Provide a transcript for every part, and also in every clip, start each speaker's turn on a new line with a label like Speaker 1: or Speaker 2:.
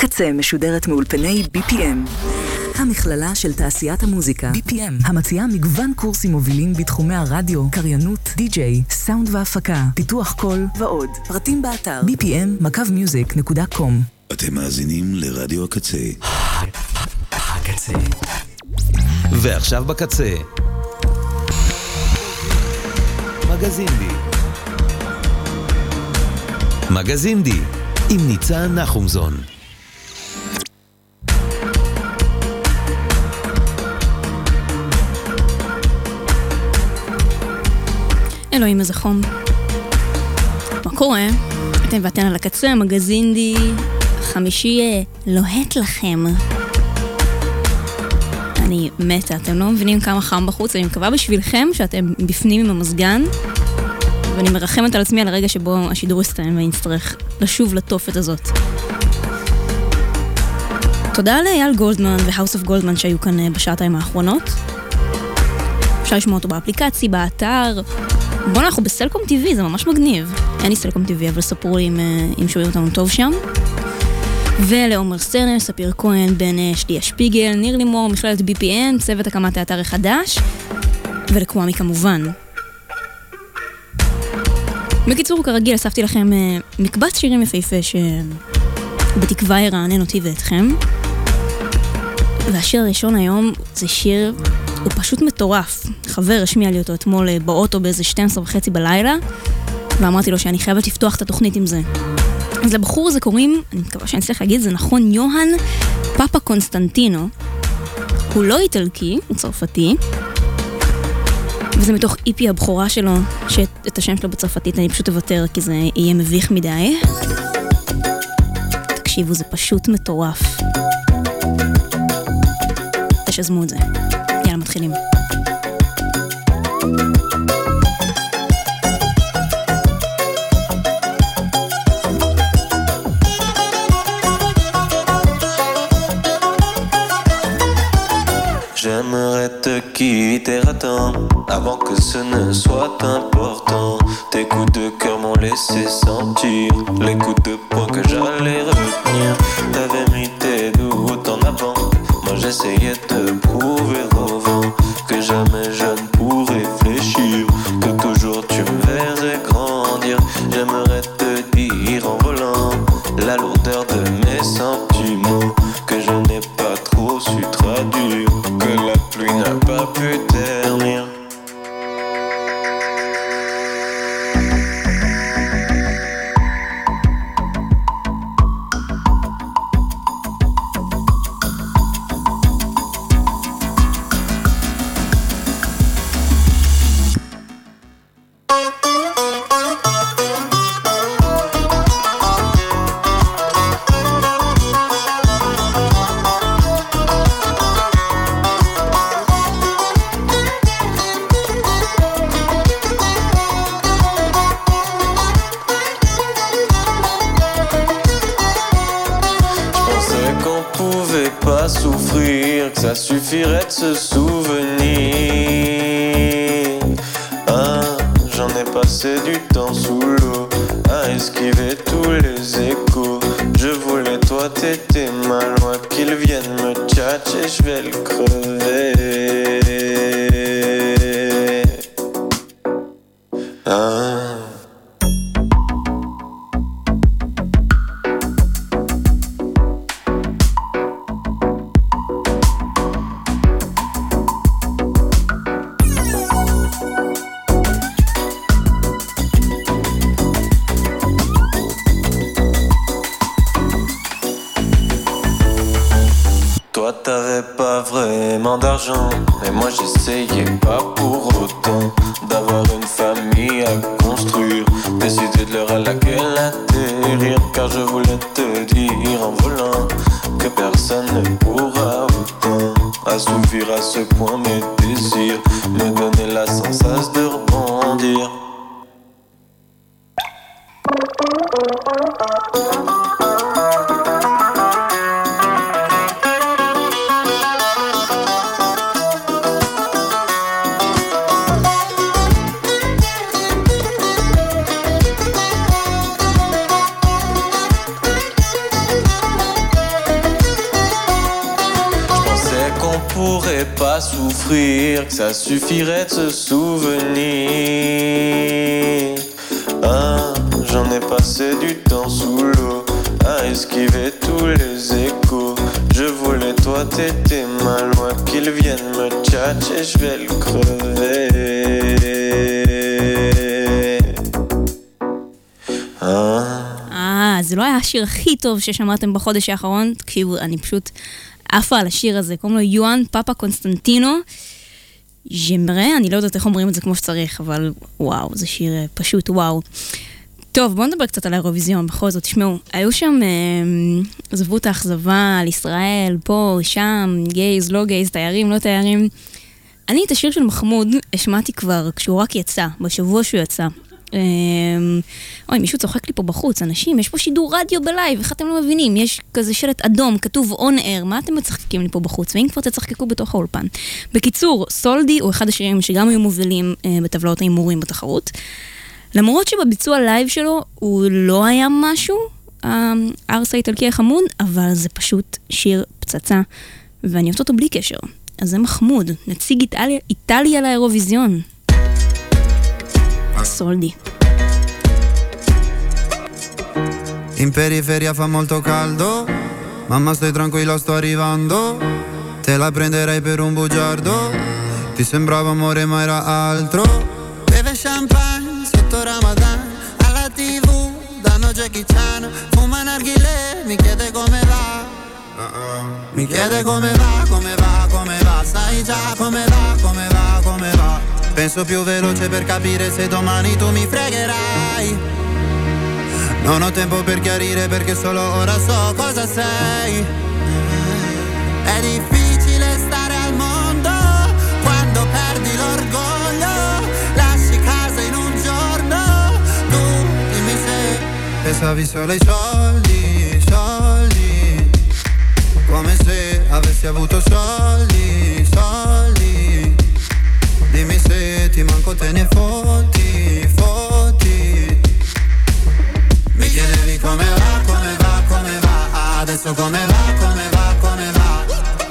Speaker 1: הקצה משודרת מאולפני BPM, המכללה של תעשיית המוזיקה. BPM, המציעה מגוון קורסים מובילים בתחומי הרדיו, קריינות, די-ג'יי, סאונד והפקה, פיתוח קול ועוד. פרטים באתר bpm.music.com.
Speaker 2: אתם מאזינים לרדיו הקצה.
Speaker 3: הקצה. ועכשיו בקצה. מגזין די. מגזין די, עם ניצן נחומזון.
Speaker 4: אלוהים איזה חום. מה קורה? אתם ואתן על הקצה, מגזין די, חמישי לוהט לכם. אני מתה, אתם לא מבינים כמה חם בחוץ, אני מקווה בשבילכם שאתם בפנים עם המזגן, ואני מרחמת על עצמי על הרגע שבו השידור יסתיים ואני אצטרך לשוב לתופת הזאת. תודה לאייל גולדמן והאוס אוף גולדמן שהיו כאן בשעתיים האחרונות. אפשר לשמוע אותו באפליקציה, באתר. בואו, אנחנו בסלקום TV, זה ממש מגניב. אין לי סלקום TV, אבל ספרו לי אם שומעים אותנו טוב שם. ולעומר סטרנר, ספיר כהן, בן שתיה שפיגל, ניר לימור, מכללת BPN, צוות הקמת האתר החדש, ולקוואמי כמובן. בקיצור, כרגיל, אספתי לכם מקבץ שירים יפהפה שבתקווה ירענן אותי ואתכם. והשיר הראשון היום זה שיר, הוא פשוט מטורף. חבר השמיע לי אותו אתמול באוטו באיזה 12:30 בלילה, ואמרתי לו שאני חייבת לפתוח את התוכנית עם זה. אז לבחור הזה קוראים, אני מקווה שאני אצליח להגיד, זה נכון, יוהן פאפה קונסטנטינו. הוא לא איטלקי, הוא צרפתי, וזה מתוך איפי הבכורה שלו, שאת השם שלו בצרפתית אני פשוט אוותר, כי זה יהיה מביך מדי. תקשיבו, זה פשוט מטורף. תשזמו את זה. יאללה, מתחילים.
Speaker 5: J'aimerais te quitter à temps, avant que ce ne soit important. Tes coups de cœur m'ont laissé sentir les coups de poing que j'allais retenir. T'avais mis tes doutes en avant, moi j'essayais de prouver au vent que jamais je ne pourrais fléchir, que toujours tu me verrais grandir. J'aimerais te dire en volant la lourdeur de mes sentiments, que je n'ai pas trop su traduire, que la pluie n'a pas pu ternir. Ça suffirait de se souvenir. Ah, j'en ai passé du temps sous l'eau à esquiver tous les échos. Je voulais toi, t'étais mal loin, qu'il vienne me tchatcher, je vais le crever. Ah. T'avais pas vraiment d'argent, mais moi j'essayais pas pour autant d'avoir une famille à construire, décider de l'heure à laquelle atterrir, car je voulais te dire en volant que personne ne pourra autant assouvir à ce point mes désirs, me donner la sensation de rebondir. souffrir, que ça suffirait de se souvenir. Ah, j'en ai passé du temps sous l'eau, à esquiver tous les échos. Je voulais toi, t'étais ma loi, qu'ils viennent me tchatcher, je vais le crever.
Speaker 4: זה לא היה השיר הכי טוב ששמעתם בחודש האחרון, תקשיבו, אני פשוט עפה על השיר הזה, קוראים לו יואן פאפה קונסטנטינו, ז'מרה, אני לא יודעת איך אומרים את זה כמו שצריך, אבל וואו, זה שיר פשוט וואו. טוב, בואו נדבר קצת על האירוויזיון, בכל זאת, תשמעו, היו שם זוות האכזבה על ישראל, פה, שם, גייז, לא גייז, תיירים, לא תיירים. אני את השיר של מחמוד השמעתי כבר כשהוא רק יצא, בשבוע שהוא יצא. אוי, מישהו צוחק לי פה בחוץ, אנשים, יש פה שידור רדיו בלייב, איך אתם לא מבינים? יש כזה שלט אדום, כתוב on air, מה אתם מצחקים לי פה בחוץ? ואם כבר תצחקקו בתוך האולפן. בקיצור, סולדי הוא אחד השירים שגם היו מובילים בטבלאות האימורים בתחרות. למרות שבביצוע לייב שלו הוא לא היה משהו, הארס האיטלקי החמוד, אבל זה פשוט שיר פצצה, ואני אוהבת אותו בלי קשר. אז זה מחמוד, נציג איטליה לאירוויזיון. Soldi.
Speaker 6: In periferia fa molto caldo, mamma stai tranquilla sto arrivando, te la prenderei per un bugiardo, ti sembrava amore ma era altro. Beve champagne sotto Ramadan, alla TV danno Jackie Chan, fuma narghilè, mi chiede come va, mi chiede come va, come va, come va, sai già come va, come va, come va. Penso più veloce per capire se domani tu mi fregherai. Non ho tempo per chiarire perché solo ora so cosa sei. È difficile stare al mondo quando perdi l'orgoglio. Lasci casa in un giorno, tu dimmi se pensavi solo ai soldi, soldi, come se avessi avuto soldi, soldi. Dimmi se ti manco te ne fotti, fotti. Mi chiedevi come va, come va, come va. Adesso come va, come va, come va.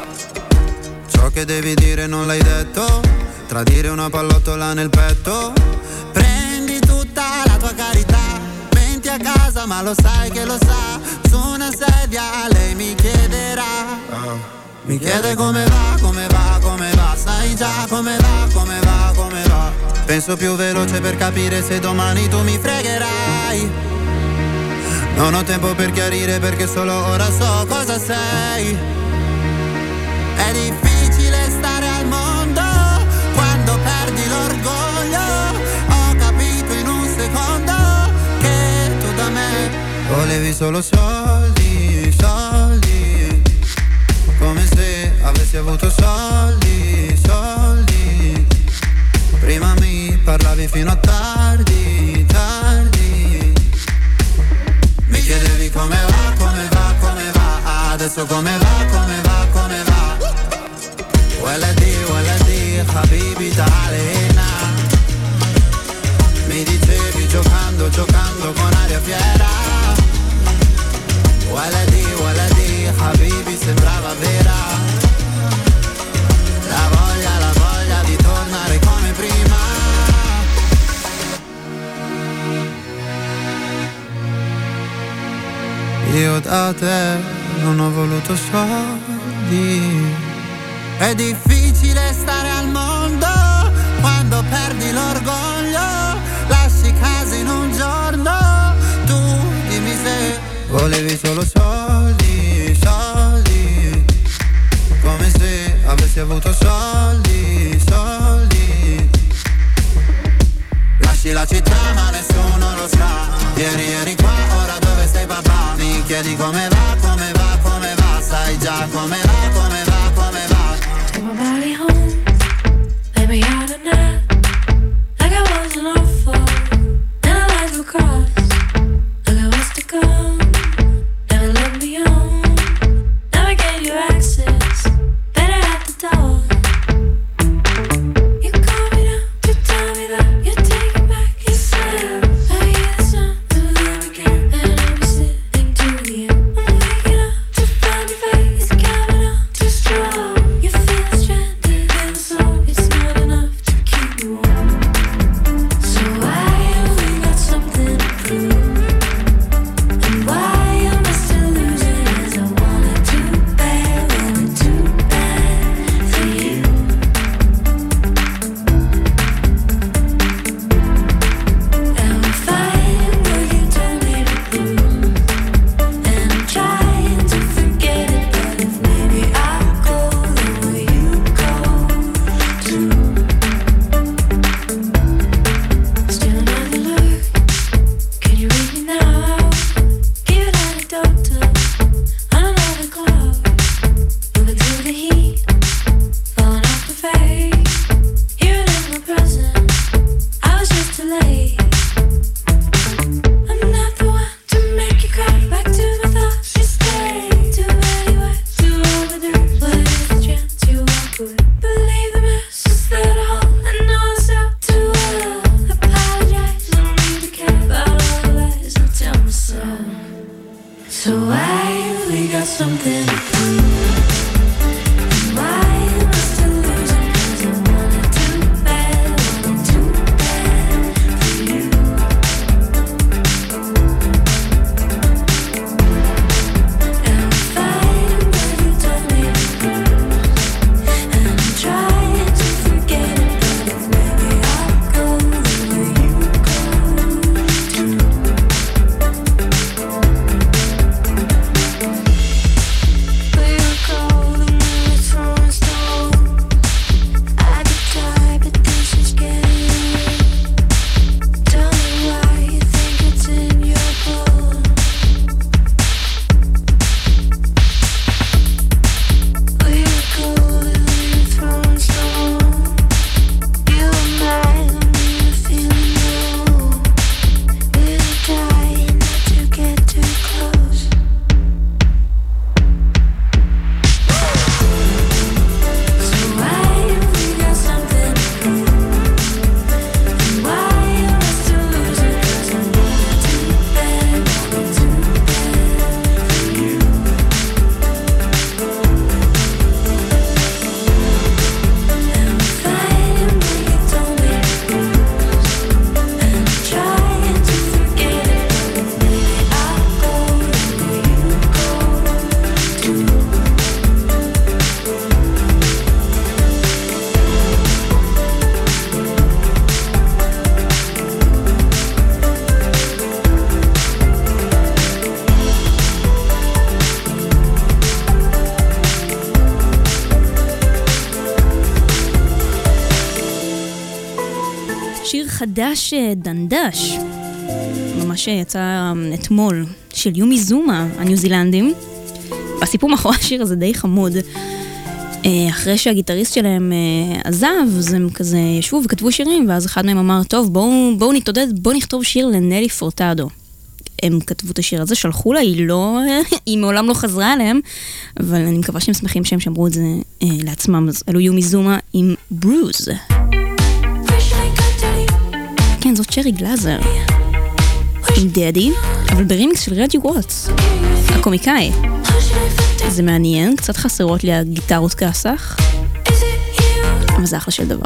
Speaker 6: Ciò che devi dire non l'hai detto, tradire una pallottola nel petto. Prendi tutta la tua carità, menti a casa ma lo sai che lo sa. Su una sedia lei mi chiederà, mi chiede come va, come va, come va. Sai già come va, come va, come va. Penso più veloce per capire se domani tu mi fregherai. Non ho tempo per chiarire perché solo ora so cosa sei. È difficile stare al mondo quando perdi l'orgoglio. Ho capito in un secondo che tu da me volevi solo soldi, soldi, come se avessi avuto soldi, soldi. Prima mi parlavi fino a tardi, tardi. Mi chiedevi come va, come va, come va. Adesso come va, come va, come va. Waladi, habibi ta'alena. Mi dicevi giocando, giocando con aria fiera. Waladi, habibi sembrava vera. La voglia di tornare come prima. Io da te non ho voluto soldi. È difficile stare al mondo quando perdi l'orgoglio. Lasci casa in un giorno, tu dimmi se volevi solo soldi, soldi, come se avessi avuto soldi, soldi. Lasci la città ma nessuno lo sa. Ieri qua, ora dove stai papà? Mi chiedi come va, come va, come va. Sai già come va, come va, come va.
Speaker 7: Take my body home, let me out tonight, like I wasn't awful, and I like to cross, like I was to come, never let me on, never gave you access, better at the door. You call me down, you tell me that you're taking back yourself. I hear the sound of love again, and I'm listening to you. I'm waking up to find your face coming up.
Speaker 4: שיר חדש דנדש, ממש יצא אתמול, של יומי זומה, הניו זילנדים. הסיפור מאחורי השיר הזה די חמוד. אחרי שהגיטריסט שלהם עזב, אז הם כזה ישבו וכתבו שירים, ואז אחד מהם אמר, טוב, בואו נתעודד, בואו נכתוב שיר לנלי פורטדו. הם כתבו את השיר הזה, שלחו לה, היא מעולם לא חזרה עליהם, אבל אני מקווה שהם שמחים שהם שמרו את זה לעצמם. אז אלו יומי זומה עם ברוז. כן, זאת צ'רי גלאזר עם דדי, אבל ברימיקס של רג'י ווטס, הקומיקאי. זה מעניין, קצת חסרות לי הגיטרות כסח, אבל זה אחלה של דבר.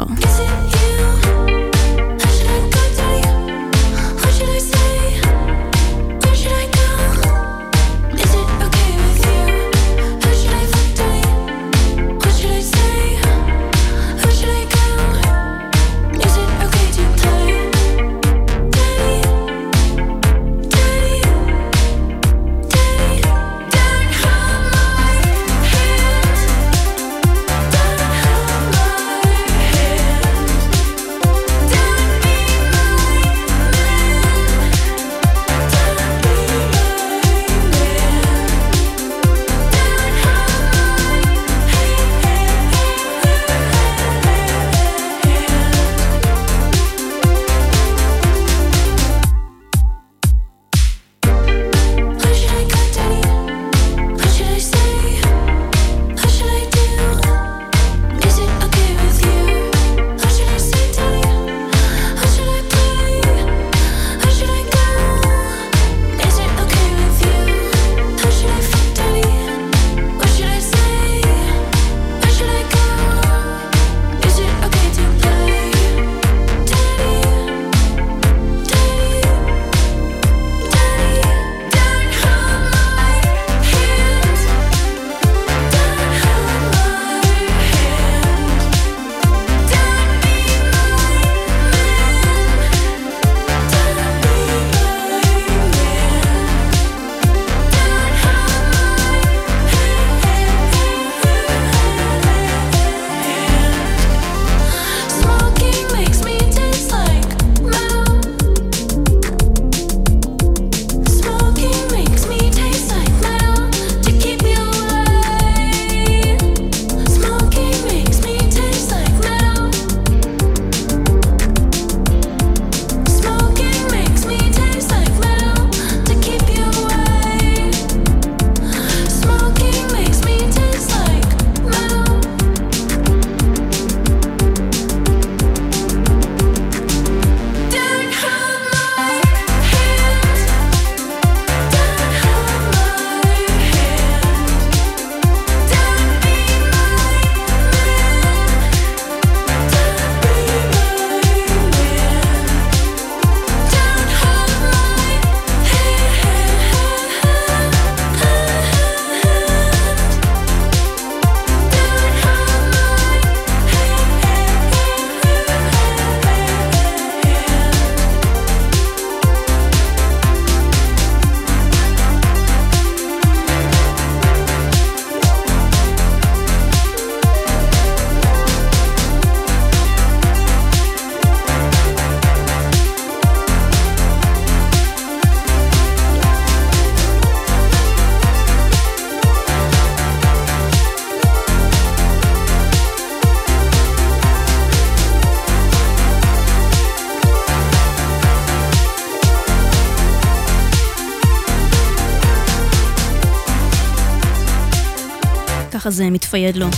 Speaker 4: ככה זה מתפייד לו.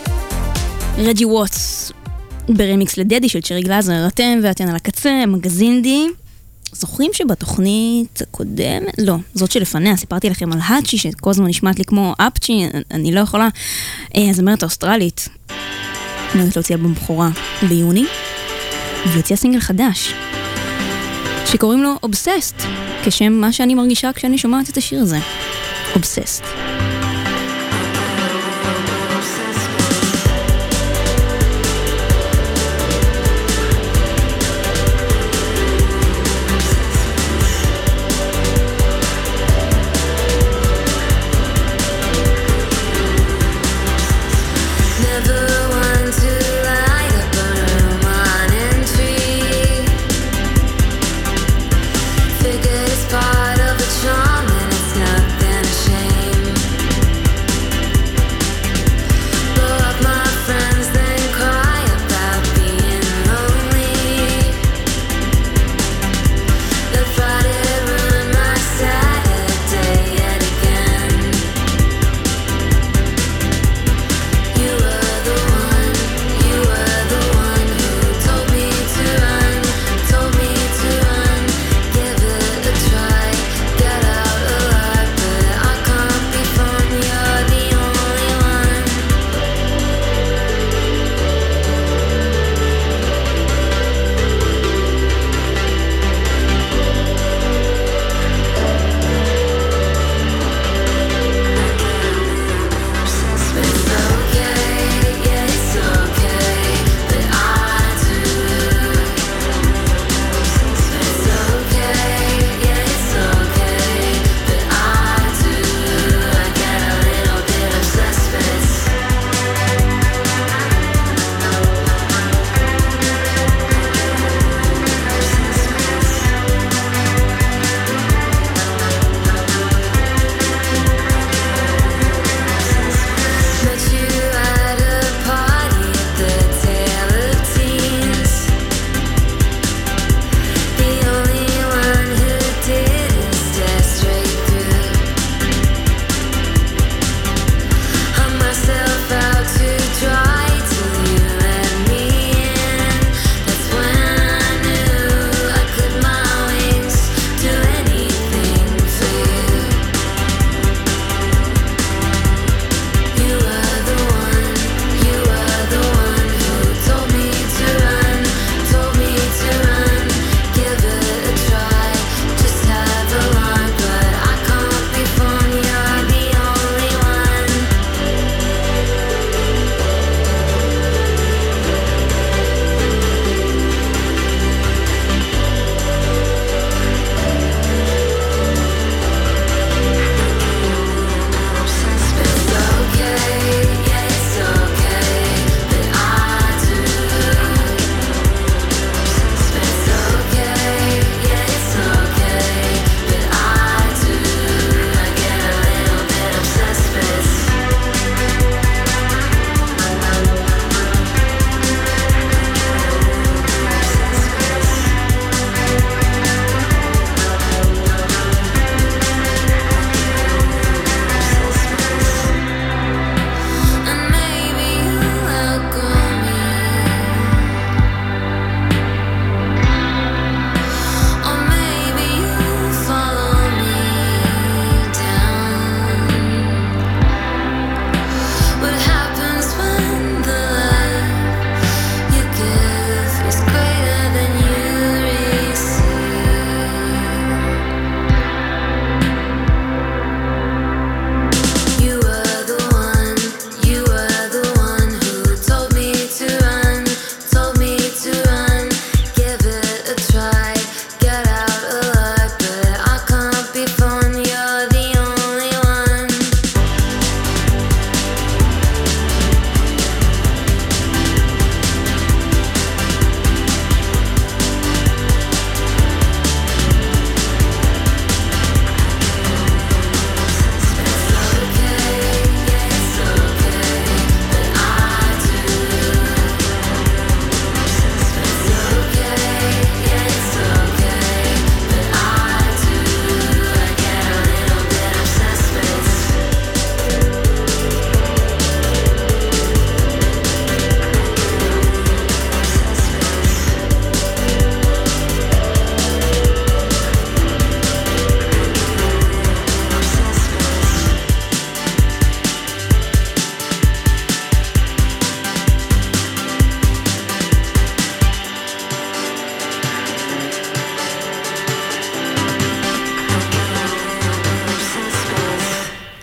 Speaker 4: רג'י ווטס ברמיקס לדדי של צ'רי גלאזר. אתם ואתן על הקצה, מגזין די. זוכרים שבתוכנית הקודמת, לא, זאת שלפניה, סיפרתי לכם על האצ'י שכל הזמן נשמעת לי כמו אפצ'י, אני לא יכולה. הזמרת האוסטרלית נראית להוציא אלבום בכורה ביוני, והוציאה סינגל חדש שקוראים לו Obsessed, כשם מה שאני מרגישה כשאני שומעת את השיר הזה, Obsessed.
Speaker 7: Never want to light up a room on entry.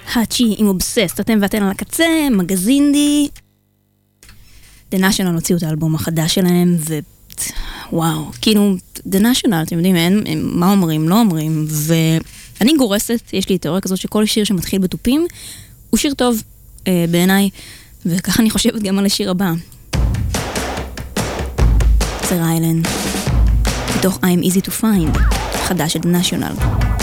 Speaker 4: האצ'י עם אובססט, אתם ואתן על הקצה, מגזינדי. The National הוציאו את האלבום החדש שלהם, וואו, כאילו, The National, אתם יודעים, מה אומרים, לא אומרים, ואני גורסת, יש לי תיאוריה כזאת שכל שיר שמתחיל בטופים, הוא שיר טוב בעיניי, וככה אני חושבת גם על השיר הבא. זה ריילן, מתוך I'm Easy to Find, חדש של The National.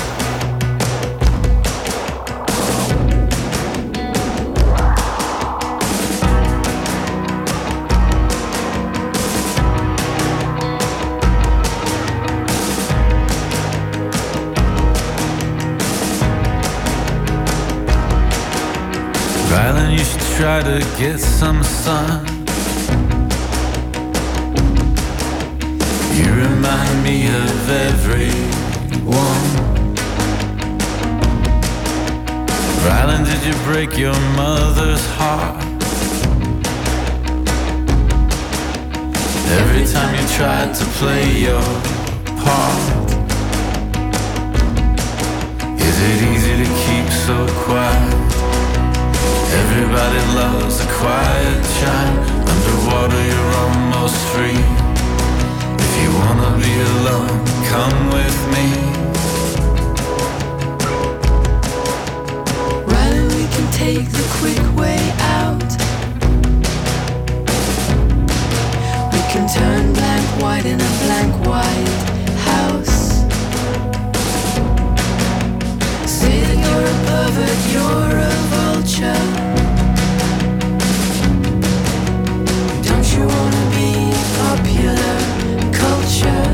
Speaker 5: Rylan, you should try to get some sun. You remind me of everyone. Rylan, did you break your mother's heart? Every time you tried to play your part. Is it easy to keep so quiet? Everybody loves a quiet child. Underwater you're almost free. If you wanna be alone, come with me.
Speaker 7: Rylan, we can take the quick way out. We can turn blank white in a blank white house. Say that you're a pervert, you're a vulture. Don't you wanna be popular culture?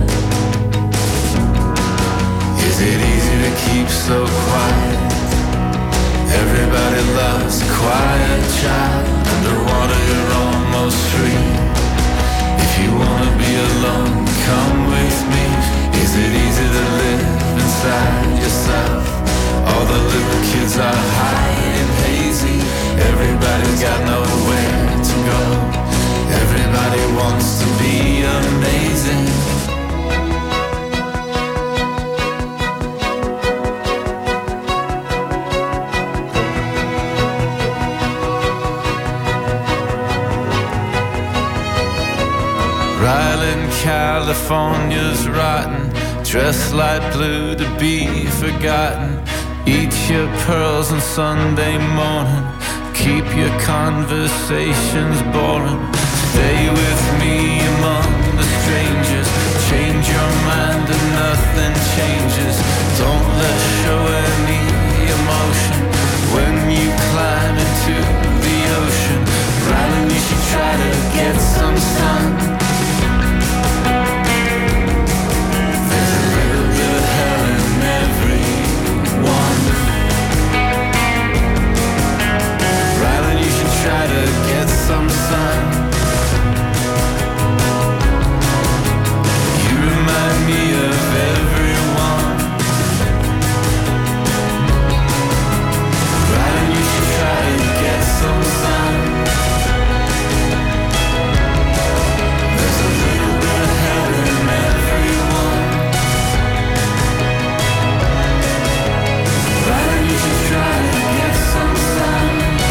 Speaker 5: Is it easy to keep so quiet? Everybody loves a quiet child. Underwater you're almost free. If you wanna be alone, come with me. Is it easy to live inside yourself? All the little kids are high and hazy. Everybody's got nowhere to go. Everybody wants to be amazing. Rylan, California's rotten. Dress light blue to be forgotten. Eat your pearls on Sunday morning. Keep your conversations boring. Stay with me among the strangers. Change your mind and nothing changes. Don't let show any emotion when you climb into the ocean. Rylan, you should try to get some sun. There's a little bit of hell in everyone. Rylan, you should try to get some sun. You remind me of everyone. Rylan, you should try to get some sun. There's a little bit of hell in everyone. Rylan, you should try to get some sun.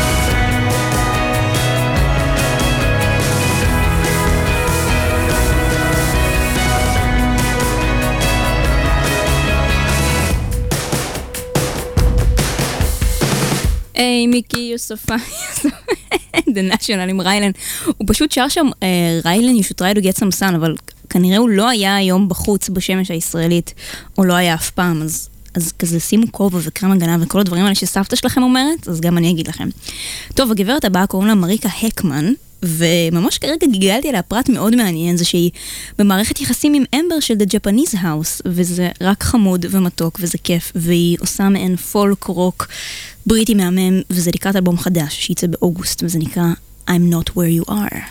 Speaker 4: היי מיקי יוספה, The National עם ריילן. הוא פשוט שר שם ריילן you should try to get some sun, אבל כנראה הוא לא היה היום בחוץ בשמש הישראלית, או לא היה אף פעם, אז כזה שימו כובע וקרם הגנה וכל הדברים האלה שסבתא שלכם אומרת, אז גם אני אגיד לכם. טוב, הגברת הבאה קוראים לה מריקה הקמן, וממש כרגע גיגלתי עליה פרט מאוד מעניין, זה שהיא במערכת יחסים עם אמבר של The Japanese House, וזה רק חמוד ומתוק וזה כיף, והיא עושה מעין פולק רוק בריטי מהמם, וזה לקראת אלבום חדש שייצא באוגוסט, וזה נקרא I'm Not Where You Are.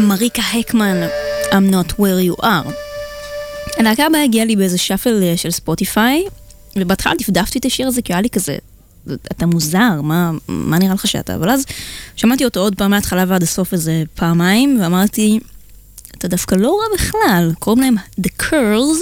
Speaker 4: מריקה הקמן, I'm not where you are. הלהקה הבאה הגיעה לי באיזה שפל של ספוטיפיי, ובהתחלה דפדפתי את השיר הזה, כי היה לי כזה, אתה מוזר, מה נראה לך שאתה? אבל אז שמעתי אותו עוד פעם מההתחלה ועד הסוף איזה פעמיים, ואמרתי, אתה דווקא לא רע בכלל, קוראים להם The Curls,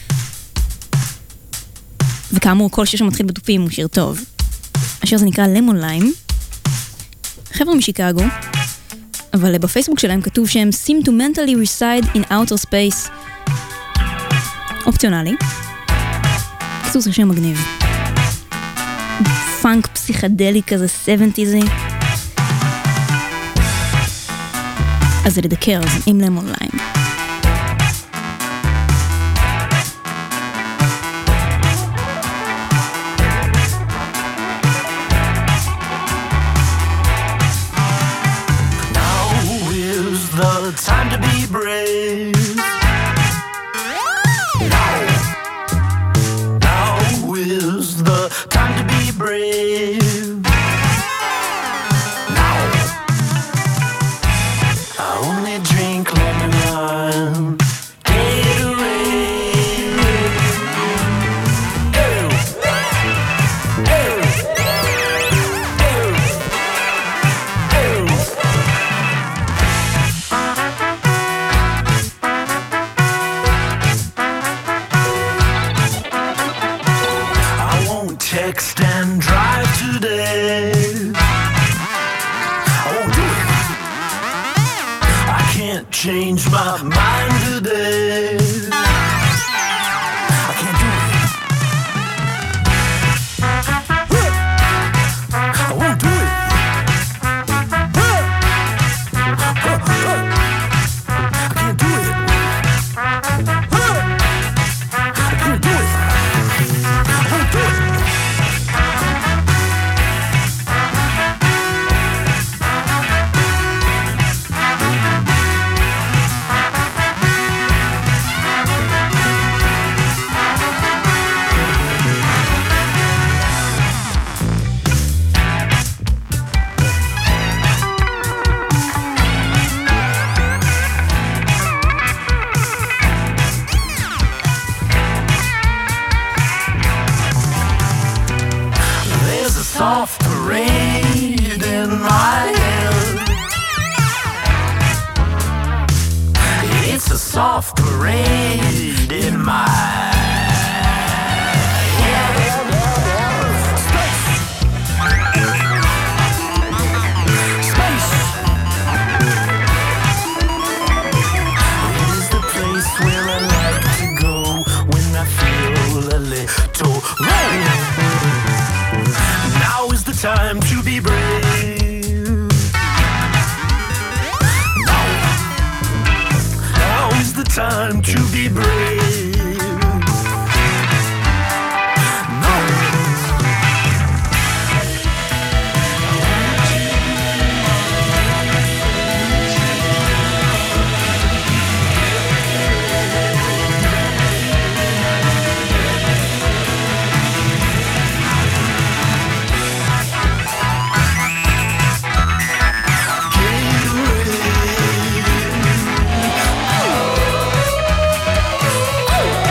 Speaker 4: וכאמור, כל שיר שמתחיל בטופים הוא שיר טוב. השיר הזה נקרא Lemon Lime, חבר'ה משיקגו, אבל בפייסבוק שלהם כתוב שהם seem to mentally reside in outer space, אופציונלי. קיצור זה שם מגניב. פאנק פסיכדלי כזה 70s. אז זה The Curls עם Lemon Lime.
Speaker 8: The time to be brave. Now is the time to be brave. Now I only drink lemon wine. Text and drive today. I won't do it. I can't change my mind today. I can't do it. I won't do it. I can't do it. I can't do it. I won't do it. Soft parade in my head. It's a soft parade in my head. Space. Space. It is the place where I like to go when I feel a little rain. Now is the time to be brave. Now is the time to be brave. Oh!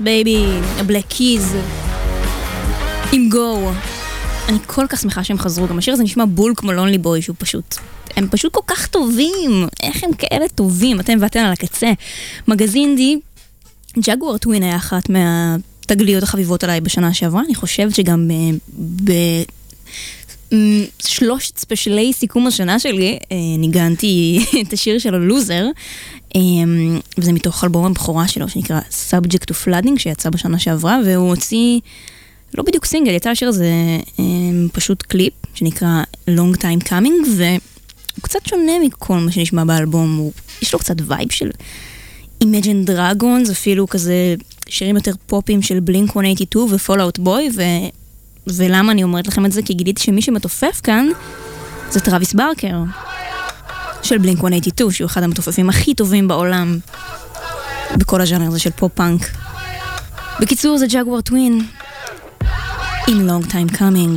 Speaker 4: בייבי, הבלק קיז, עם גו. אני כל כך שמחה שהם חזרו, גם השיר הזה נשמע בול כמו לונלי בוי, שהוא פשוט, הם פשוט כל כך טובים, איך הם כאלה טובים, אתם ואתן על הקצה. מגזין די, ג'גואר טווין היה אחת מהתגליות החביבות עליי בשנה שעברה, אני חושבת שגם בשלושת ספיישלי סיכום השנה שלי, ניגנתי את השיר שלו לוזר, וזה מתוך אלבום הבכורה שלו שנקרא Subject to Flooding, שיצא בשנה שעברה, והוא הוציא לא בדיוק סינגל, יצא השיר הזה פשוט קליפ שנקרא Long Time Coming, והוא קצת שונה מכל מה שנשמע באלבום, יש לו קצת וייב של Imagine Dragons, אפילו כזה שירים יותר פופים של Blink 182 ו-Fall Out Boy, ולמה אני אומרת לכם את זה? כי גיליתי שמי שמתופף כאן זה טרוויס ברקר של Blink 182, שהוא אחד המתופפים הכי טובים בעולם בכל הז'אנר הזה של פופ-פאנק. בקיצור, זה ג'גואר טווין עם Long Time Coming.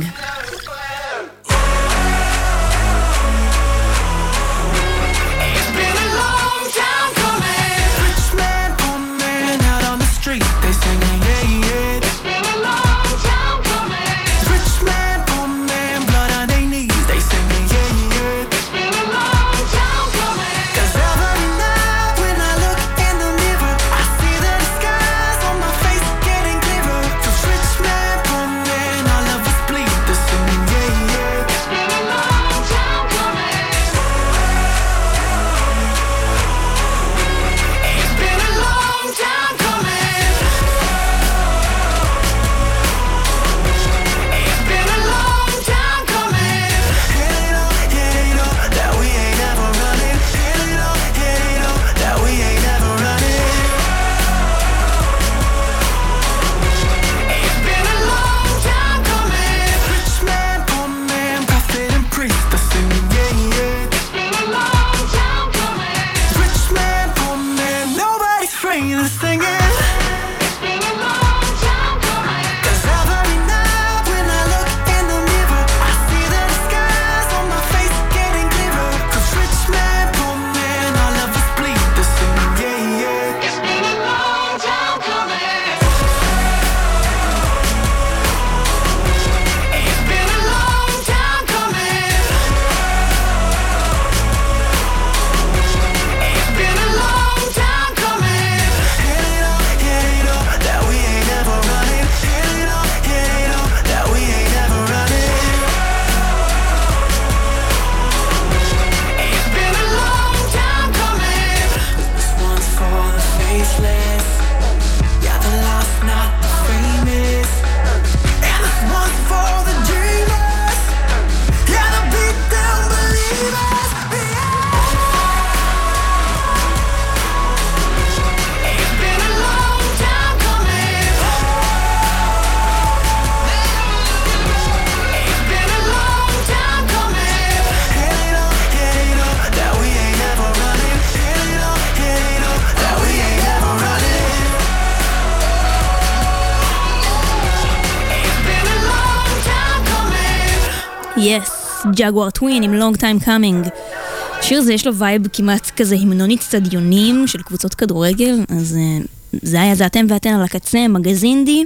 Speaker 4: ג'גואר טווין עם Long Time Coming. שיר זה יש לו וייב כמעט כזה המנון אצטדיונים של קבוצות כדורגל, אז זה היה זה אתם ואתן על הקצה, מגזין די.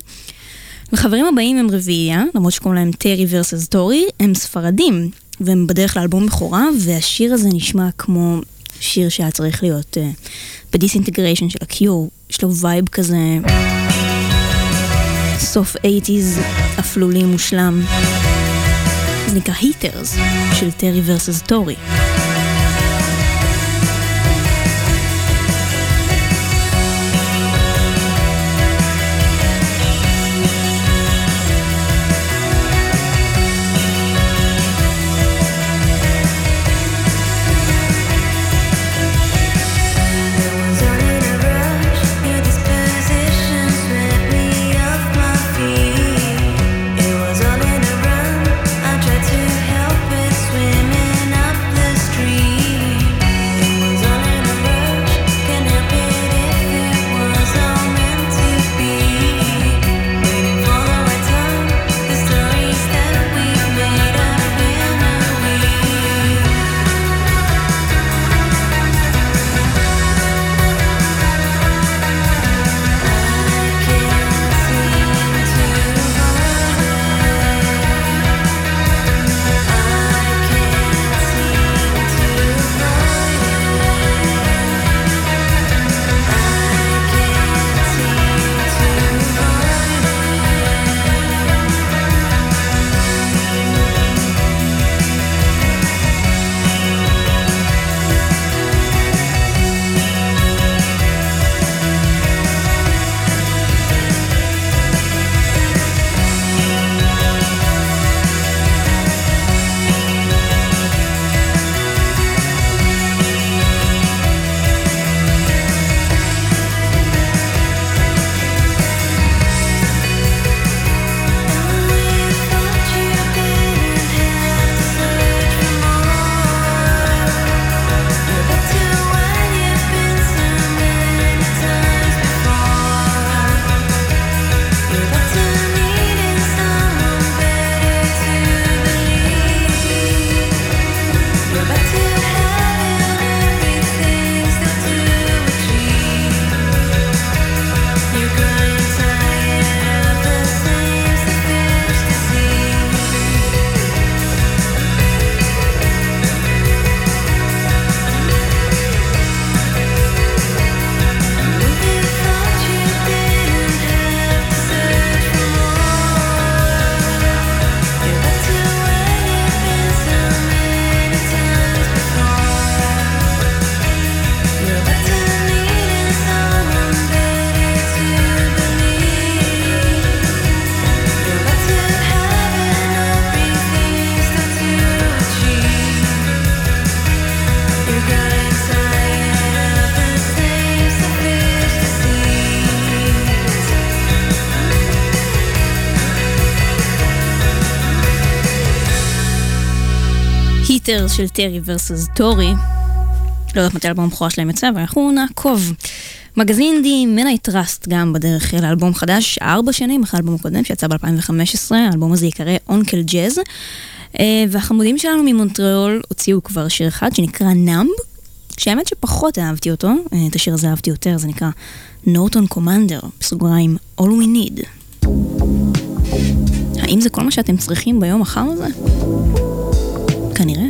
Speaker 4: החברים הבאים הם רביעייה, למרות שקוראים להם טרי ורסס טורי, הם ספרדים, והם בדרך לאלבום בכורה, והשיר הזה נשמע כמו שיר שהיה צריך להיות בדיסאינטגריישן של הקיור, יש לו וייב כזה סוף 80s אפלולי מושלם. זה נקרא היטרס של טרי ורסס טורי.
Speaker 7: Up the
Speaker 4: מילימטר של טרי ורסוס טורי. לא יודעת מתי אלבום הבכורה שלהם יצא, ואנחנו נעקוב. מגזין אינדי Midnight Trust גם בדרך לאלבום חדש, 4 שנים אחרי האלבום הקודם שיצא ב-2015, האלבום הזה יקרא אונקל ג'אז, והחמודים שלנו ממונטריאול הוציאו כבר שיר אחד שנקרא נאמב, שהאמת שפחות אהבתי אותו, את השיר הזה אהבתי יותר, זה נקרא Note on Commander, בסוגריים All We Need. האם זה כל מה שאתם צריכים ביום החם הזה? כנראה.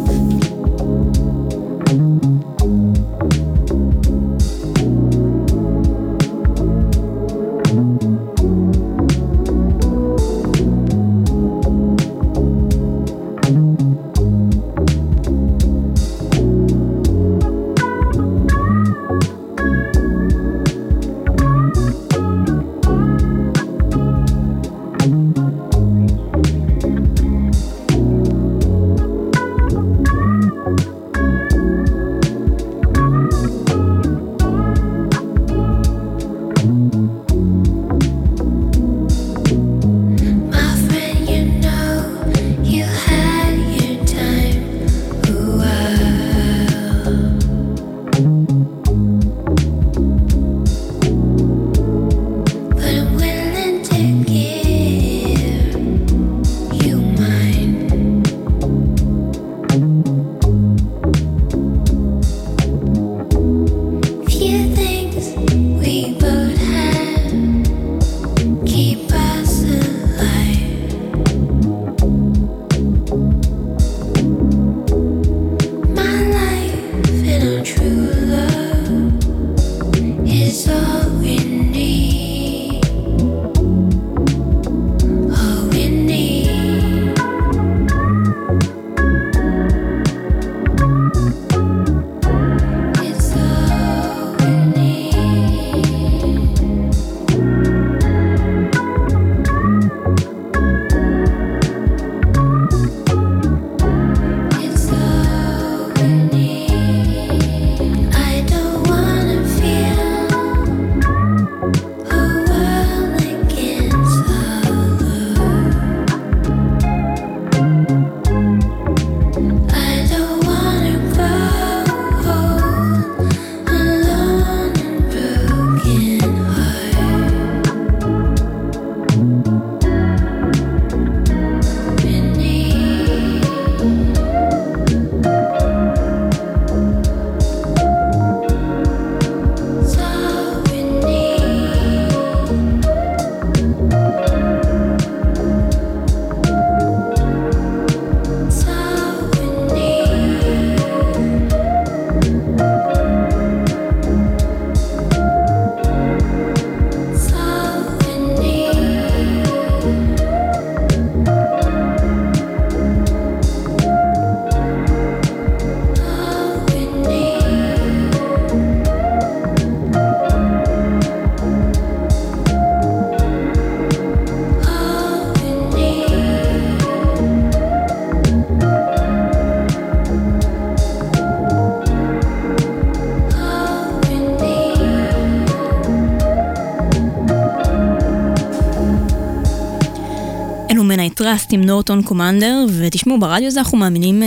Speaker 4: טראסט עם נורטון קומנדר, ותשמעו, ברדיו הזה אנחנו מאמינים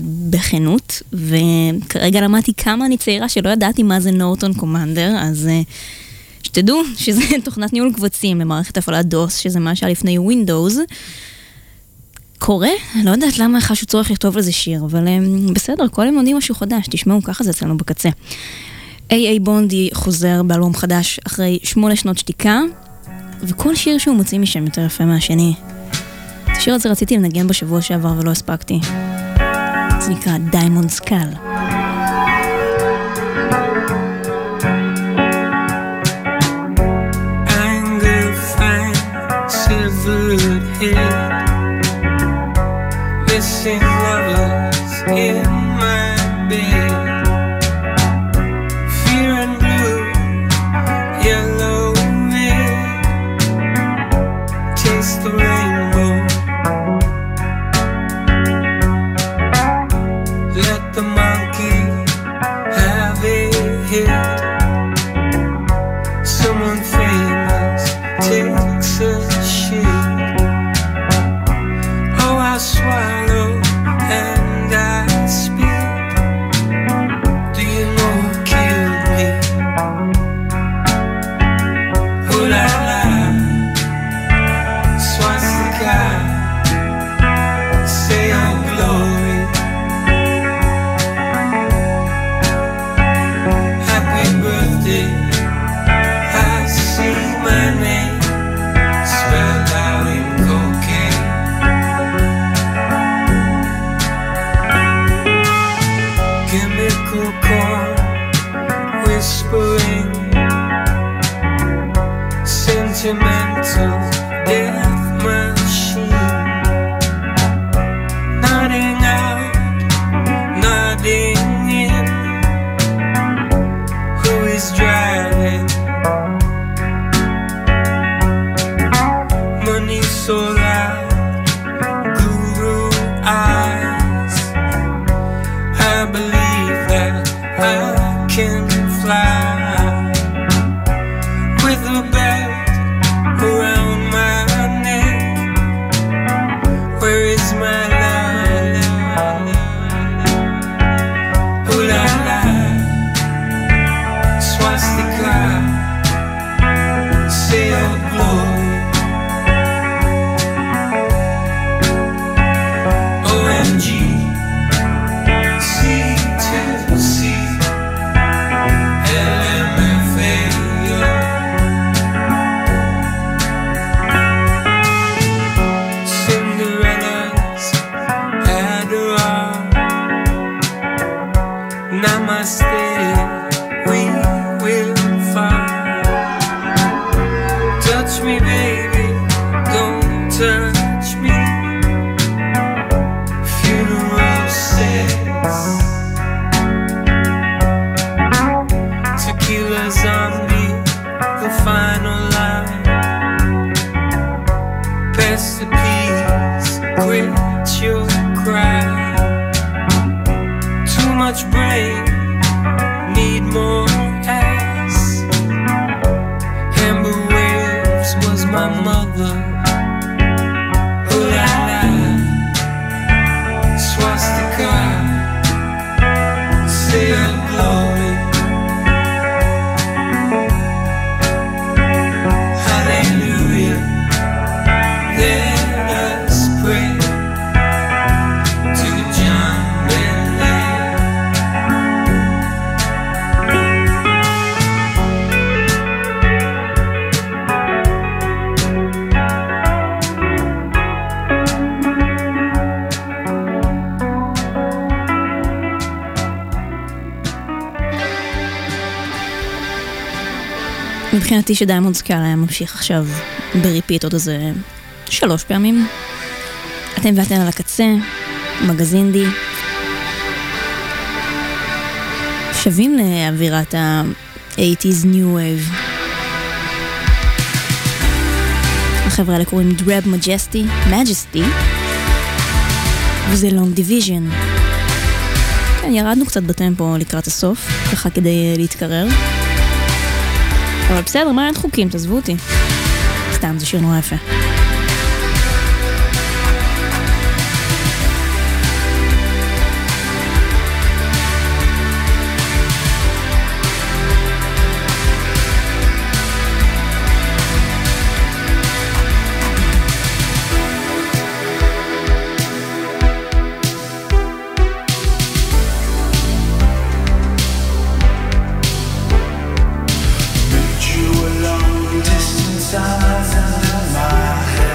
Speaker 4: בכנות, וכרגע למדתי כמה אני צעירה שלא ידעתי מה זה נורטון קומנדר, אז שתדעו שזה תוכנת ניהול קבצים למערכת הפעלת דוס, שזה מה שהיה לפני ווינדוס. קורה, לא יודעת למה חשו צורך לכתוב לזה שיר, אבל בסדר, כל הם לומדים משהו חדש, תשמעו, ככה זה אצלנו בקצה. איי בונדי חוזר באלבום חדש אחרי 8 שנות שתיקה, וכל שיר שהוא מוציא משם יותר יפה מהשני. את השיר הזה רציתי לנגן בשבוע שעבר ולא הספקתי. זה נקרא דיימונד סקל.
Speaker 8: Anger fangs severed head, missing lovers in my bed. Fear and blue, yellow red, taste the rainbow. Let the monkey have a hit. Someone famous takes a shit. Oh, I swallow and I
Speaker 9: mental death machine. Nodding out, nodding in. Who is driving? Money so loud, guru eyes. I believe that I can fly with a belt around my neck. Where is my love? Ooh la la, swastika, say your glory. OMG, C2C, LMFAO. Cinderella's Adderall. Namaste, we will fall. Touch me, baby, don't touch me. Funeral sex, tequila zombie, the final line. Pass the peace, quit your cry. Too much brain, need more ass. Amber Waves was my mother. Ooh la la, swastika, say your glory. Hallelujah, let us pray to John Bentley.
Speaker 4: מבחינתי שדיימונד סקאלה היה ממשיך עכשיו בריפיט עוד איזה 3 פעמים. אתם ואתן על הקצה, מגזינדי. שווים לאווירת ה-80s New Wave. החבר'ה האלה קוראים Drab Majesty, וזה Long Division. כן, ירדנו קצת בטמפו לקראת הסוף, ככה כדי להתקרר. אבל בסדר, מה אין חוקים? תעזבו אותי. סתם, זה שיר נורא יפה.
Speaker 8: Distance under my head.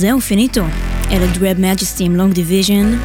Speaker 4: זהו, פיניטו. אלה דרב מג'סטי עם לונג דיוויז'ן,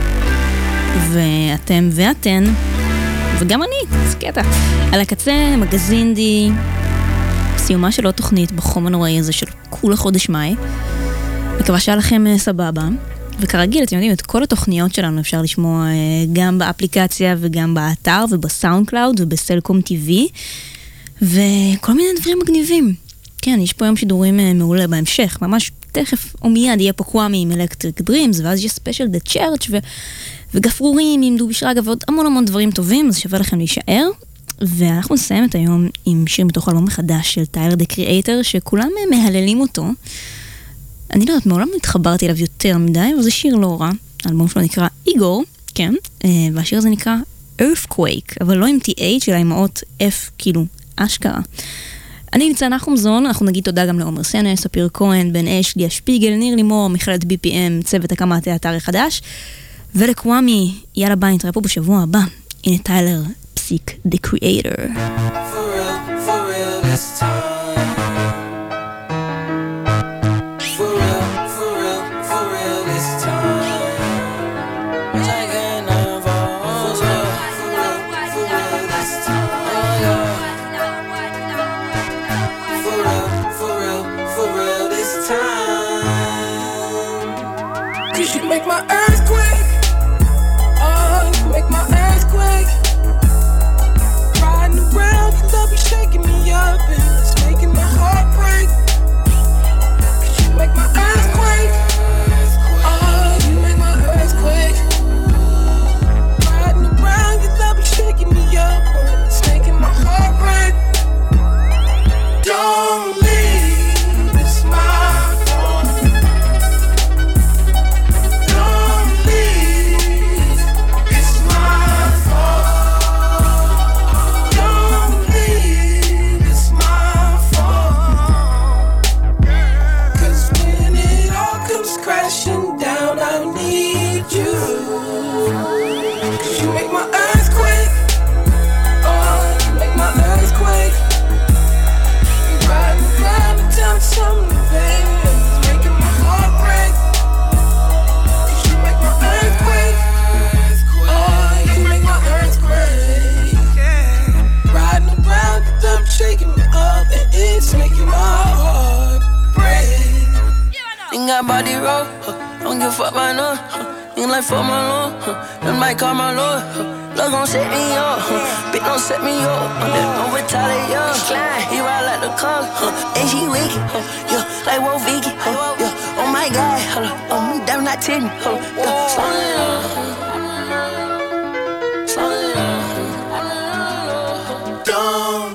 Speaker 4: ואתם ואתן, וגם אני, זה קטע. על הקצה, מגזין די, סיומה של עוד תוכנית בחום הנוראי הזה של כולה חודש מאי. מקווה שהיה לכם סבבה. וכרגיל, אתם יודעים, את כל התוכניות שלנו אפשר לשמוע גם באפליקציה וגם באתר ובסאונד קלאוד ובסלקום TV וכל מיני דברים מגניבים. כן, יש פה יום שידורים מעולה בהמשך, ממש תכף או מיד יהיה פה קוואמי עם אלקטריק דרימס, ואז יש ספיישל דה צ'רץ' וגפרורים עם דובי שרגא ועוד המון דברים טובים, אז שווה לכם להישאר. ואנחנו נסיים את היום עם שיר מתוך אלבום מחדש של טיילר דה קריאייטר, שכולם מהללים אותו. אני לא יודעת, מעולם לא התחברתי אליו יותר מדי, אבל זה שיר לא רע. האלבום שלו נקרא איגור, כן, והשיר הזה נקרא Earthquake, אבל לא עם TH, אלא עם האות F, כאילו, אשכרה. אני ניצן נחומזון, אנחנו נגיד תודה גם לעומר סנש, ספיר כהן, בן אש, ליה שפיגל, ניר לימור, מכללת BPM, צוות הקמת האתר החדש, ולקוואמי, יאללה ביי, נתראה פה בשבוע הבא. הנה טיילר, פסיק, The Creator.
Speaker 9: For real this time.
Speaker 10: Make my earthquake, oh, make my earthquake. Riding around, you love you shaking me up, and it's making my heart break. Could you make my earthquake, oh, you make my earthquake. Riding around, you love you shaking me up, and it's making my heart break. Don't leave, it's my fault.
Speaker 9: Body roll, don't give a fuck by no. Ain't like for my lord, that might call my lord. Love gon' set me up, bitch don't set me up. Don't retaliate, slide, he ride like the car. And she weak, yeah, like Wolf Vicky, yeah. Oh my God, on me damn not titty, yeah. Slow it up, slow it up. Don't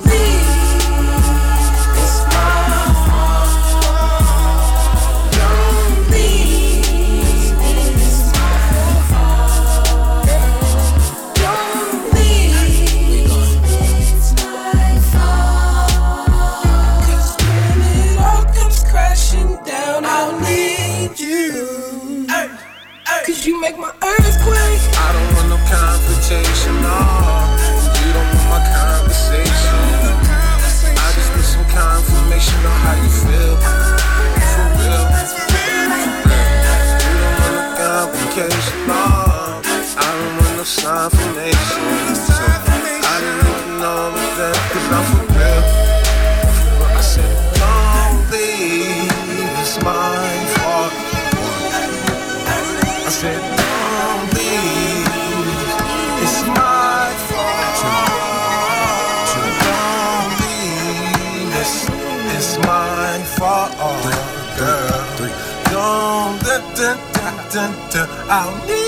Speaker 9: you make my earthquake.
Speaker 11: I don't want no confrontation, no. You don't want my conversation. I just need some confirmation on how you feel. For real. You don't want no complication, no. I don't want no confirmation. So I didn't even know that, cause I'm for real. I said, don't leave, it's my fault. I said, don't leave, it's my fault. Don't leave, it's my fault, girl. Don't, I'll leave.